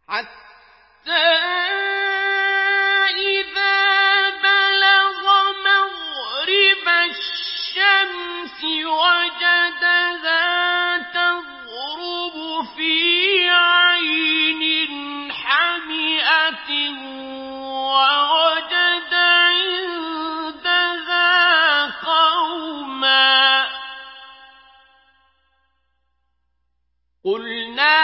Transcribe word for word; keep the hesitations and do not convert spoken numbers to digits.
حتى إذا بلغ مغرب الشمس وجدها تغرب في عين حمئة ووجد عندها قوما قلنا